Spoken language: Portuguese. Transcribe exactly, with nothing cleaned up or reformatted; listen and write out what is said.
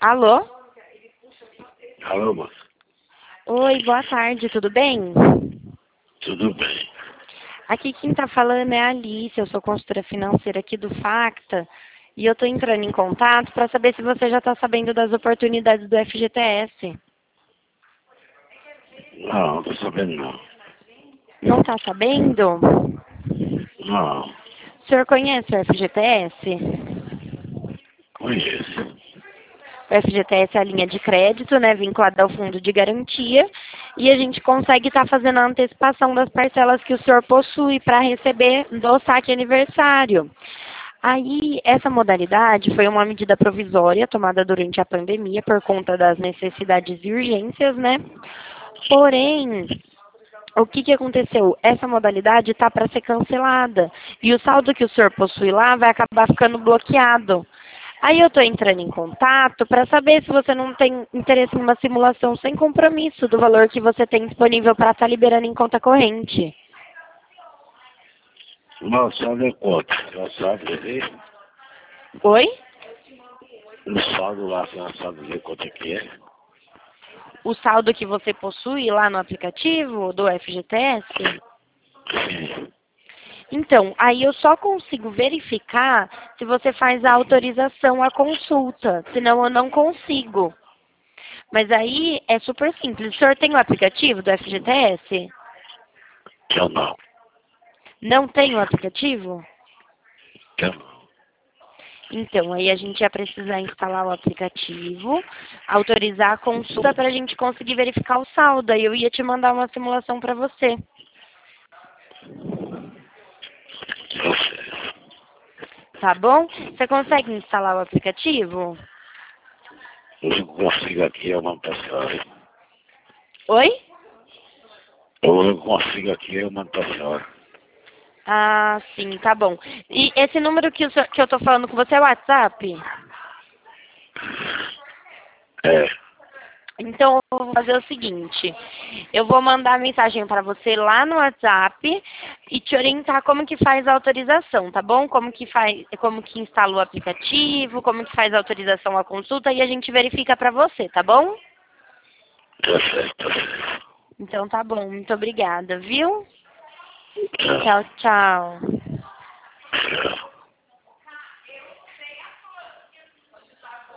Alô? Alô, moça. Oi, boa tarde, tudo bem? Tudo bem. Aqui quem tá falando é a Alice, eu sou consultora financeira aqui do Facta e eu tô entrando em contato para saber se você já tá sabendo das oportunidades do F G T S. Não, não tô sabendo não. Não tá sabendo? Não, O senhor conhece o F G T S? conheço. O F G T S é a linha de crédito, né, vinculada ao fundo de garantia, e a gente consegue estar fazendo a antecipação das parcelas que o senhor possui para receber do saque aniversário. Aí, essa modalidade foi uma medida provisória tomada durante a pandemia por conta das necessidades e urgências, né? Porém, o que que aconteceu? Essa modalidade está para ser cancelada e o saldo que o senhor possui lá vai acabar ficando bloqueado. Aí eu estou entrando em contato para saber se você não tem interesse em uma simulação sem compromisso do valor que você tem disponível para estar liberando em conta corrente. Não sabe quanto. Já sabe ver. Oi? No saldo lá, você não sabe ver quanto é que é. O saldo que você possui lá no aplicativo do F G T S? Sim. Então, aí eu só consigo verificar se você faz a autorização à consulta, senão eu não consigo. Mas aí é super simples. O senhor tem o aplicativo do F G T S? Eu não. Não tem o aplicativo? Eu não. Então, aí a gente ia precisar instalar o aplicativo, autorizar a consulta para a gente conseguir verificar o saldo. Aí eu ia te mandar uma simulação para você. Eu sei. Tá bom? Você consegue instalar o aplicativo? Eu não consigo aqui, eu mando pra senhora. Oi? Eu não consigo aqui, eu mando pra senhora. Ah, sim, tá bom. E esse número que, o senhor- que eu tô falando com você é o WhatsApp? É. Então, eu vou fazer o seguinte, eu vou mandar mensagem para você lá no WhatsApp e te orientar como que faz a autorização, tá bom? Como que faz, como que instala o aplicativo, como que faz a autorização à consulta e a gente verifica para você, tá bom? Tá certo, tá certo. Então tá bom, muito obrigada, viu? Tchau. Tchau, tchau. Tchau.